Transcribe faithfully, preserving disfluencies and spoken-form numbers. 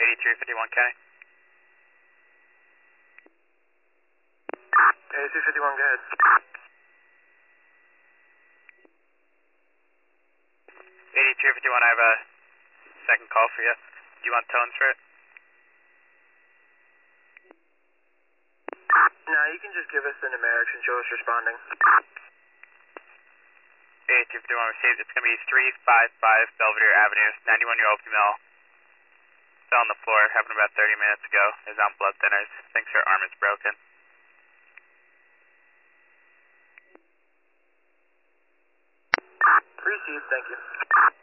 eighty-three fifty-one County. eighty-three fifty-one, go ahead. eighty-three fifty-one, I have a second call for you. Do you want tones for it? No, you can just give us the numerics and show us responding. eighty-three fifty-one received. It's going to be three five five Belvedere Avenue, ninety-one-year-old female. Fell on the floor, happened about thirty minutes ago. Is on blood thinners. Thinks her arm is broken. Received, thank you.